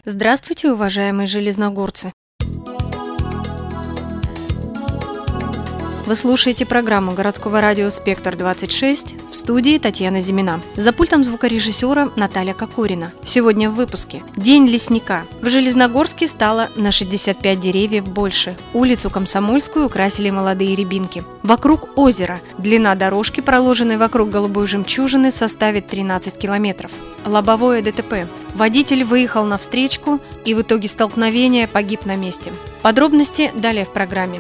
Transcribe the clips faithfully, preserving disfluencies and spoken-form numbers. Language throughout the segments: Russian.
Здравствуйте, уважаемые железногорцы! Вы слушаете программу городского радио «Спектр двадцать шесть», в студии Татьяна Зимина. За пультом звукорежиссера Наталья Кокорина. Сегодня в выпуске. День лесника. В Железногорске стало на шестьдесят пять деревьев больше. Улицу Комсомольскую украсили молодые рябинки. Вокруг озера. Длина дорожки, проложенной вокруг Голубой жемчужины, составит тринадцать километров. Лобовое ДТП. Водитель выехал на встречку и в итоге столкновения погиб на месте. Подробности далее в программе.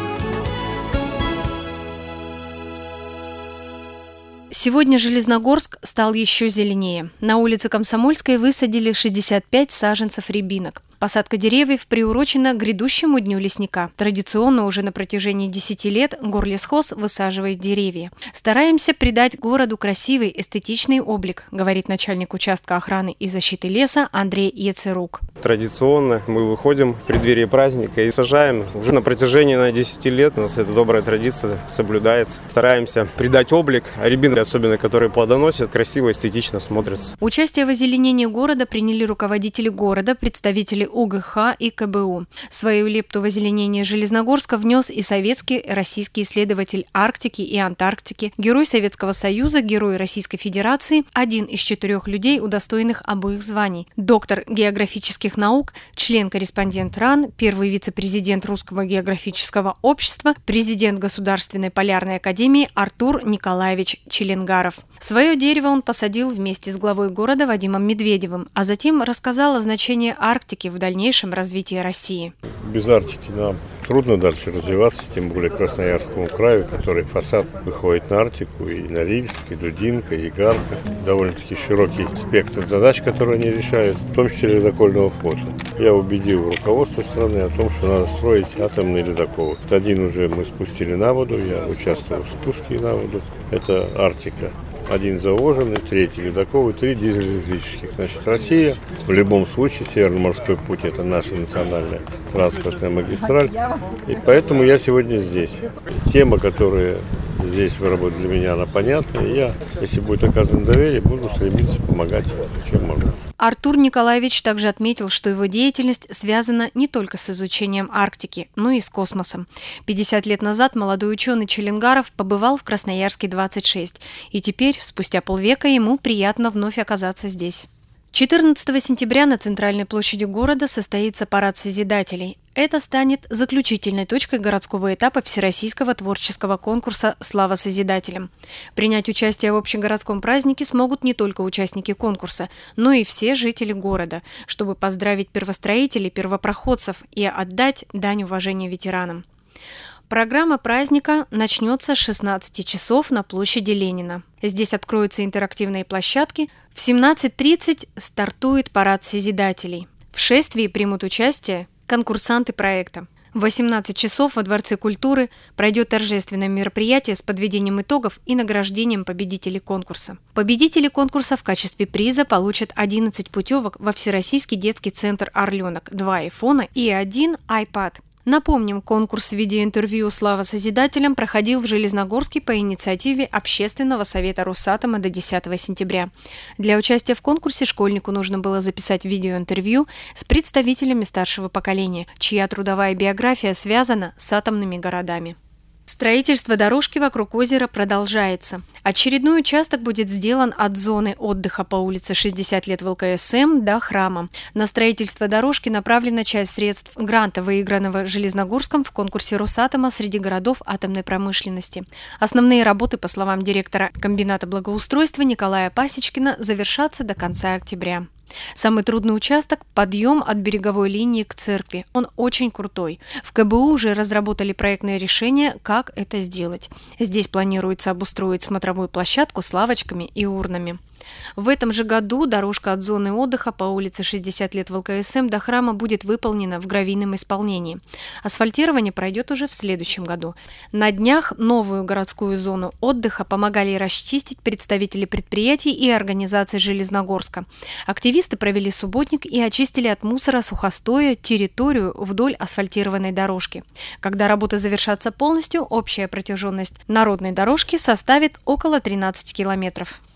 Сегодня Железногорск стал еще зеленее. На улице Комсомольской высадили шестьдесят пять саженцев рябинок. Посадка деревьев приурочена к грядущему дню лесника. Традиционно уже на протяжении десяти лет Горлесхоз высаживает деревья. Стараемся придать городу красивый, эстетичный облик, говорит начальник участка охраны и защиты леса Андрей Яцерук. Традиционно мы выходим в преддверии праздника и сажаем. Уже на протяжении на десяти лет у нас эта добрая традиция соблюдается. Стараемся придать облик, а рябины, особенно которые плодоносят, красиво, эстетично смотрятся. Участие в озеленении города приняли руководители города, представители УГХ и КБУ. Свою лепту в озеленение Железногорска внес и советский российский исследователь Арктики и Антарктики, герой Советского Союза, герой Российской Федерации, один из четырех людей, удостоенных обоих званий. Доктор географических наук, член-корреспондент РАН, первый вице-президент Русского географического общества, президент Государственной полярной академии Артур Николаевич Челенгаров. Свое дерево он посадил вместе с главой города Вадимом Медведевым, а затем рассказал о значении Арктики в дальнейшем развитии России. Без Арктики нам трудно дальше развиваться, тем более Красноярскому краю, который фасад выходит на Арктику, и Норильск, и Дудинка, и Игарка. Довольно-таки широкий спектр задач, которые они решают, в том числе ледокольного флота. Я убедил руководство страны о том, что надо строить атомные ледоколы. Один уже мы спустили на воду, я участвовал в спуске на воду. Это Арктика. Один заложенный, третий ледокол и три дизель-электрических. Значит, Россия в любом случае, Северный морской путь – это наша национальная транспортная магистраль. И поэтому я сегодня здесь. Тема, которая здесь выработана для меня, она понятна. И я, если будет оказано доверие, буду стремиться помогать, чем могу. Артур Николаевич также отметил, что его деятельность связана не только с изучением Арктики, но и с космосом. пятьдесят лет назад молодой ученый Челенгаров побывал в Красноярске двадцать шесть, и теперь, спустя полвека, ему приятно вновь оказаться здесь. четырнадцатого сентября на центральной площади города состоится парад Созидателей. Это станет заключительной точкой городского этапа Всероссийского творческого конкурса «Слава Созидателям». Принять участие в общегородском празднике смогут не только участники конкурса, но и все жители города, чтобы поздравить первостроителей, первопроходцев и отдать дань уважения ветеранам. Программа праздника начнется с шестнадцати часов на площади Ленина. Здесь откроются интерактивные площадки. В семнадцать тридцать стартует парад Созидателей. В шествии примут участие конкурсанты проекта. В восемнадцать часов во Дворце культуры пройдет торжественное мероприятие с подведением итогов и награждением победителей конкурса. Победители конкурса в качестве приза получат одиннадцать путевок во Всероссийский детский центр «Орленок», два айфона и один айпад. Напомним, конкурс видеоинтервью «Слава Созидателям» проходил в Железногорске по инициативе Общественного совета Росатома до десятого сентября. Для участия в конкурсе школьнику нужно было записать видеоинтервью с представителями старшего поколения, чья трудовая биография связана с атомными городами. Строительство дорожки вокруг озера продолжается. Очередной участок будет сделан от зоны отдыха по улице шестьдесят лет в эл ка эс эм до храма. На строительство дорожки направлена часть средств гранта, выигранного Железногорском в конкурсе Росатома среди городов атомной промышленности. Основные работы, по словам директора комбината благоустройства Николая Пасечкина, завершатся до конца октября. Самый трудный участок – подъем от береговой линии к церкви. Он очень крутой. В ка бэ у уже разработали проектное решение, как это сделать. Здесь планируется обустроить смотровую площадку с лавочками и урнами. В этом же году дорожка от зоны отдыха по улице шестьдесят лет в эл ка эс эм до храма будет выполнена в гравийном исполнении. Асфальтирование пройдет уже в следующем году. На днях новую городскую зону отдыха помогали расчистить представители предприятий и организаций Железногорска. Активисты провели субботник и очистили от мусора сухостоя территорию вдоль асфальтированной дорожки. Когда работы завершатся полностью, общая протяженность народной дорожки составит около тринадцати километров.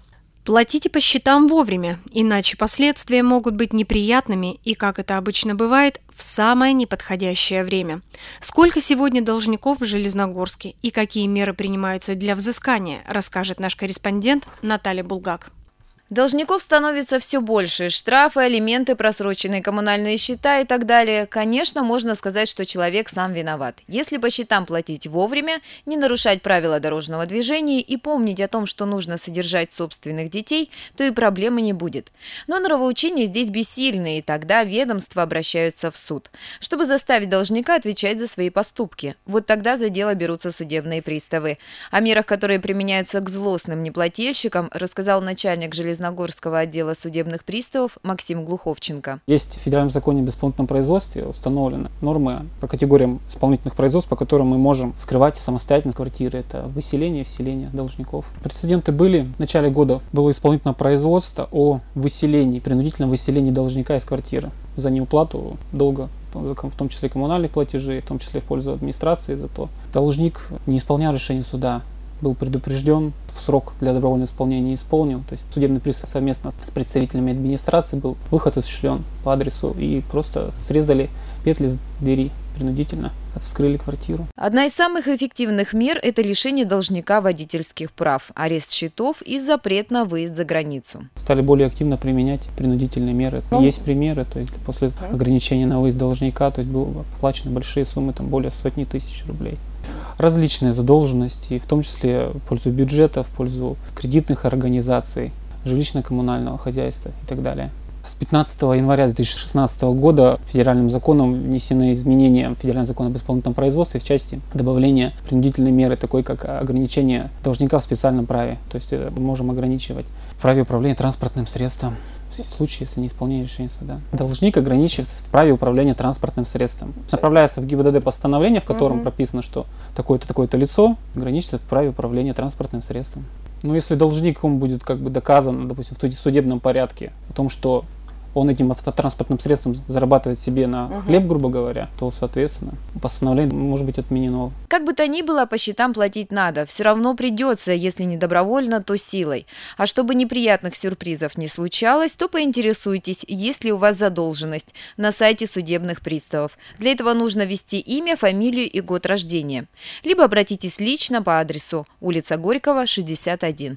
Платите по счетам вовремя, иначе последствия могут быть неприятными и, как это обычно бывает, в самое неподходящее время. Сколько сегодня должников в Железногорске и какие меры принимаются для взыскания, расскажет наш корреспондент Наталья Булгак. Должников становится все больше. Штрафы, алименты, просроченные коммунальные счета и так далее. Конечно, можно сказать, что человек сам виноват. Если по счетам платить вовремя, не нарушать правила дорожного движения и помнить о том, что нужно содержать собственных детей, то и проблемы не будет. Но нравоучения здесь бессильны, и тогда ведомства обращаются в суд, чтобы заставить должника отвечать за свои поступки. Вот тогда за дело берутся судебные приставы. О мерах, которые применяются к злостным неплательщикам, рассказал начальник Железногорского Железногорского отдела судебных приставов Максим Глуховченко. Есть в федеральном законе об исполнительном производстве установлены нормы по категориям исполнительных производств, по которым мы можем скрывать самостоятельно квартиры. Это выселение, вселение должников. Прецеденты были. В начале года было исполнительное производство о выселении, принудительном выселении должника из квартиры за неуплату долга, в том числе коммунальных платежей, в том числе в пользу администрации. Зато должник не исполнял решение суда, был предупрежден, в срок для добровольного исполнения не исполнил. То есть судебный пристав совместно с представителями администрации был выход осуществлен по адресу и просто срезали петли с двери принудительно, вскрыли квартиру. Одна из самых эффективных мер – это лишение должника водительских прав, арест счетов и запрет на выезд за границу. Стали более активно применять принудительные меры. Ну, есть примеры, то есть после ограничения на выезд должника, то есть были оплачены большие суммы, там более сотни тысяч рублей. Различные задолженности, в том числе в пользу бюджета, в пользу кредитных организаций, жилищно-коммунального хозяйства и так далее. С пятнадцатого января две тысячи шестнадцатого года федеральным законом внесены изменения в федеральный закон об исполнительном производстве в части добавления принудительной меры, такой как ограничение должника в специальном праве. То есть мы можем ограничивать в праве управления транспортным средством в случае, если не исполнение решения суда. Должник ограничивается в праве управления транспортным средством. Направляется в ГИБДД постановление, в котором угу. прописано, что такое-то, такое-то лицо ограничивается в праве управления транспортным средством. Но если должником будет как бы доказано, допустим, в судебном порядке о том, что он этим автотранспортным средством зарабатывает себе на угу. хлеб, грубо говоря, то, соответственно, постановление может быть отменено. Как бы то ни было, по счетам платить надо. Все равно придется, если не добровольно, то силой. А чтобы неприятных сюрпризов не случалось, то поинтересуйтесь, есть ли у вас задолженность на сайте судебных приставов. Для этого нужно ввести имя, фамилию и год рождения. Либо обратитесь лично по адресу улица Горького, шестьдесят один.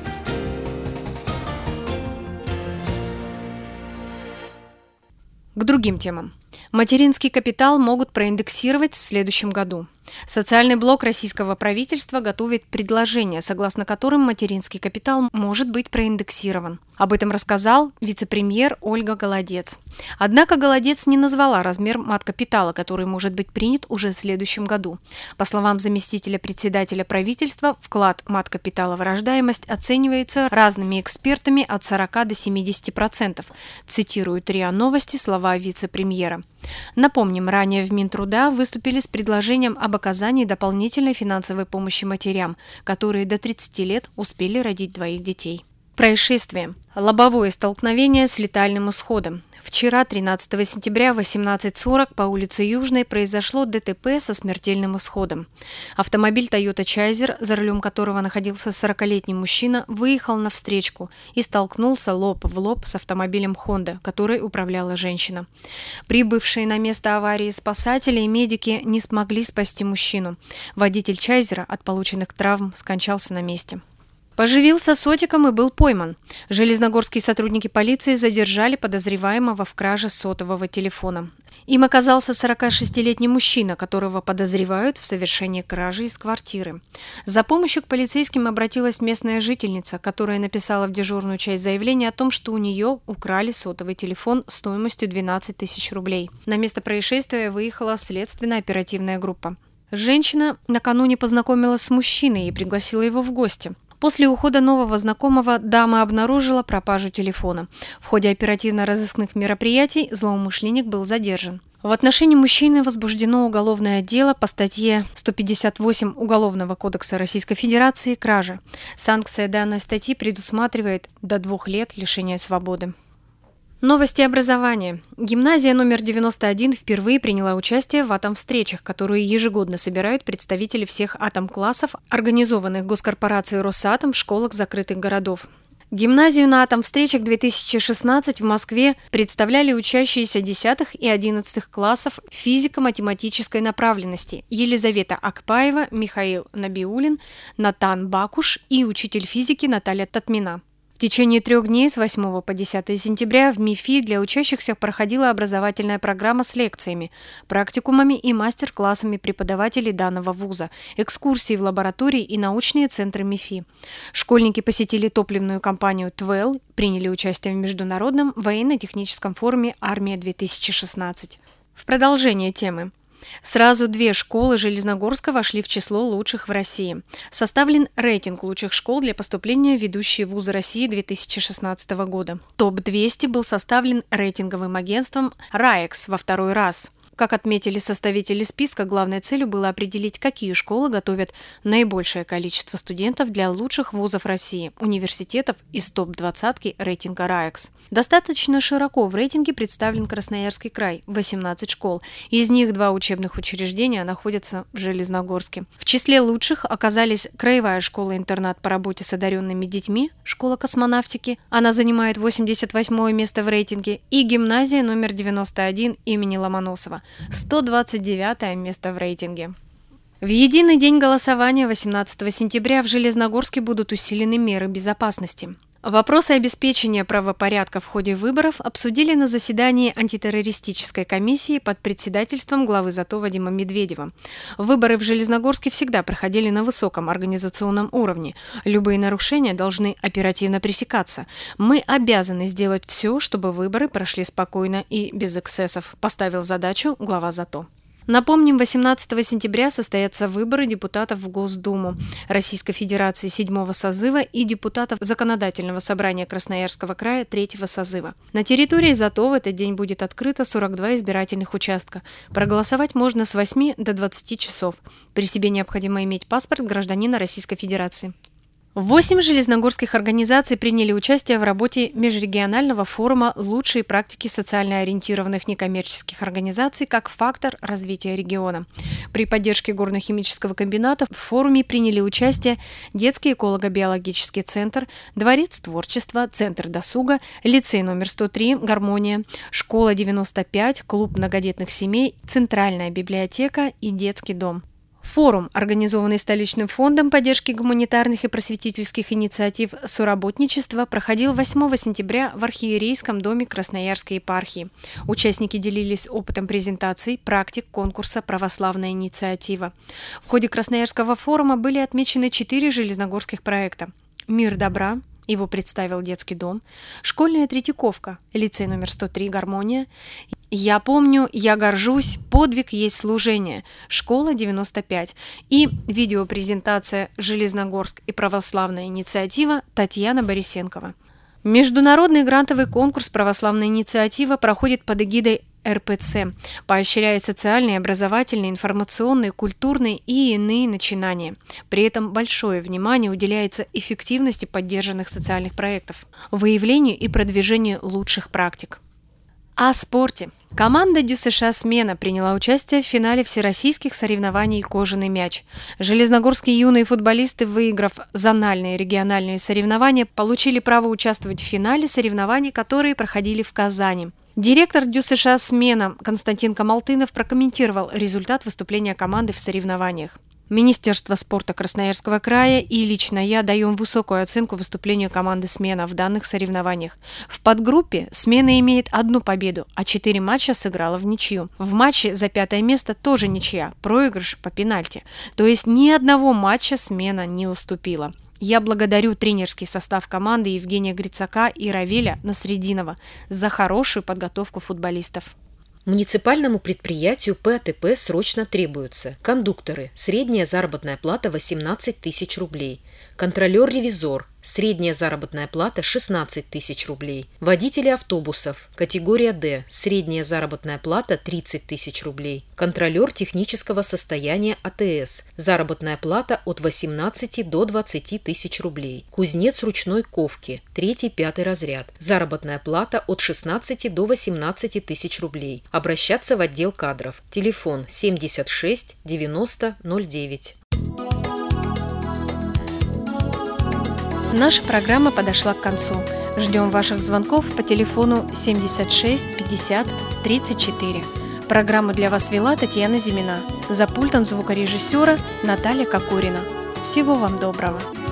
К другим темам. Материнский капитал могут проиндексировать в следующем году. Социальный блок российского правительства готовит предложение, согласно которым материнский капитал может быть проиндексирован. Об этом рассказал вице-премьер Ольга Голодец. Однако Голодец не назвала размер мат-капитала, который может быть принят уже в следующем году. По словам заместителя председателя правительства, вклад мат-капитала в рождаемость оценивается разными экспертами от сорока до семидесяти процентов. Цитирует РИА Новости слова вице-премьера. Напомним, ранее в Минтруда выступили с предложением об оказании дополнительной финансовой помощи матерям, которые до тридцати лет успели родить двоих детей. Происшествие. Лобовое столкновение с летальным исходом. Вчера, тринадцатого сентября в восемнадцать сорок по улице Южной произошло ДТП со смертельным исходом. Автомобиль Toyota Chaser, за рулем которого находился сорокалетний мужчина, выехал на встречку и столкнулся лоб в лоб с автомобилем Honda, которой управляла женщина. Прибывшие на место аварии спасатели и медики не смогли спасти мужчину. Водитель Чайзера от полученных травм скончался на месте. Поживился сотиком и был пойман. Железногорские сотрудники полиции задержали подозреваемого в краже сотового телефона. Им оказался сорокашестилетний мужчина, которого подозревают в совершении кражи из квартиры. За помощью к полицейским обратилась местная жительница, которая написала в дежурную часть заявление о том, что у нее украли сотовый телефон стоимостью двенадцать тысяч рублей. На место происшествия выехала следственно-оперативная группа. Женщина накануне познакомилась с мужчиной и пригласила его в гости. После ухода нового знакомого дама обнаружила пропажу телефона. В ходе оперативно-розыскных мероприятий злоумышленник был задержан. В отношении мужчины возбуждено уголовное дело по статье сто пятьдесят восемь Уголовного кодекса Российской Федерации «Кража». Санкция данной статьи предусматривает до двух лет лишения свободы. Новости образования. Гимназия номер девяносто один впервые приняла участие в атом-встречах, которые ежегодно собирают представители всех атом-классов, организованных госкорпорацией «Росатом» в школах закрытых городов. Гимназию на атомвстречах две тысячи шестнадцать в Москве представляли учащиеся десятых и одиннадцатых классов физико-математической направленности Елизавета Акпаева, Михаил Набиулин, Натан Бакуш и учитель физики Наталья Татмина. В течение трех дней с восьмого по десятое сентября в МИФИ для учащихся проходила образовательная программа с лекциями, практикумами и мастер-классами преподавателей данного вуза, экскурсии в лаборатории и научные центры МИФИ. Школьники посетили топливную компанию «Твелл», приняли участие в международном военно-техническом форуме «Армия-две тысячи шестнадцать». В продолжение темы. Сразу две школы Железногорска вошли в число лучших в России. Составлен рейтинг лучших школ для поступления в ведущие вузы России две тысячи шестнадцатого года. топ двести был составлен рейтинговым агентством «РАЭКС» во второй раз. Как отметили составители списка, главной целью было определить, какие школы готовят наибольшее количество студентов для лучших вузов России, университетов из топ двадцатки рейтинга РАЭКС. Достаточно широко в рейтинге представлен Красноярский край – восемнадцать школ. Из них два учебных учреждения находятся в Железногорске. В числе лучших оказались Краевая школа-интернат по работе с одаренными детьми, школа космонавтики, она занимает восемьдесят восьмое место в рейтинге, и гимназия номер девяносто один имени Ломоносова, сто двадцать девятое место в рейтинге. В единый день голосования восемнадцатого сентября в Железногорске будут усилены меры безопасности. Вопросы обеспечения правопорядка в ходе выборов обсудили на заседании антитеррористической комиссии под председательством главы ЗАТО Вадима Медведева. Выборы в Железногорске всегда проходили на высоком организационном уровне. Любые нарушения должны оперативно пресекаться. Мы обязаны сделать все, чтобы выборы прошли спокойно и без эксцессов, поставил задачу глава ЗАТО. Напомним, восемнадцатого сентября состоятся выборы депутатов в Госдуму Российской Федерации седьмого созыва и депутатов Законодательного собрания Красноярского края третьего созыва. На территории ЗАТО в этот день будет открыто сорок два избирательных участка. Проголосовать можно с восьми до двадцати часов. При себе необходимо иметь паспорт гражданина Российской Федерации. Восемь железногорских организаций приняли участие в работе межрегионального форума «Лучшие практики социально ориентированных некоммерческих организаций как фактор развития региона». При поддержке горно-химического комбината в форуме приняли участие Детский эколого-биологический центр, Дворец творчества, Центр досуга, лицей номер сто три «Гармония», школа девяносто пять, клуб многодетных семей, Центральная библиотека и детский дом. Форум, организованный столичным фондом поддержки гуманитарных и просветительских инициатив соработничества, проходил восьмого сентября в архиерейском доме Красноярской епархии. Участники делились опытом презентаций, практик конкурса «Православная инициатива». В ходе Красноярского форума были отмечены четыре железногорских проекта. «Мир добра», его представил детский дом, «Школьная Третьяковка», лицей номер сто три «Гармония», «Я помню, я горжусь, подвиг есть служение», школа девяносто пять и видеопрезентация «Железногорск и православная инициатива» Татьяна Борисенкова. Международный грантовый конкурс «Православная инициатива» проходит под эгидой эр пэ цэ, поощряет социальные, образовательные, информационные, культурные и иные начинания. При этом большое внимание уделяется эффективности поддержанных социальных проектов, выявлению и продвижению лучших практик. О спорте. Команда ДЮСШ «Смена» приняла участие в финале всероссийских соревнований «Кожаный мяч». Железногорские юные футболисты, выиграв зональные региональные соревнования, получили право участвовать в финале соревнований, которые проходили в Казани. Директор ДЮСШ «Смена» Константин Камалтынов прокомментировал результат выступления команды в соревнованиях. Министерство спорта Красноярского края и лично я даем высокую оценку выступлению команды «Смена» в данных соревнованиях. В подгруппе «Смена» имеет одну победу, а четыре матча сыграла в ничью. В матче за пятое место тоже ничья, проигрыш по пенальти. То есть ни одного матча «Смена» не уступила. Я благодарю тренерский состав команды Евгения Грицака и Равиля Насрединова за хорошую подготовку футболистов. Муниципальному предприятию пэ а тэ пэ срочно требуются кондукторы, средняя заработная плата восемнадцать тысяч рублей, контролер-ревизор, средняя заработная плата шестнадцать тысяч рублей, водители автобусов, категория Д, средняя заработная плата тридцать тысяч рублей, контролер технического состояния а тэ эс, заработная плата от восемнадцати до двадцати тысяч рублей, кузнец ручной ковки, третий-пятый разряд, заработная плата от шестнадцати до восемнадцати тысяч рублей, обращаться в отдел кадров, телефон семьдесят шесть девяносто ноль девять. Наша программа подошла к концу. Ждем ваших звонков по телефону семьдесят шесть пятьдесят тридцать четыре. Программу для вас вела Татьяна Зимина. За пультом звукорежиссера Наталья Кокорина. Всего вам доброго!